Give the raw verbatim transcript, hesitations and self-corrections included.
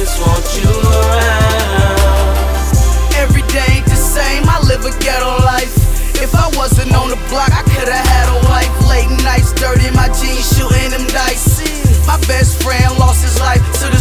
just want you around. Every day ain't the same, I live a ghetto life. If I wasn't on the block, I could've had a wife. Late nights, dirty in my jeans, shooting them dice. My best friend lost his life to the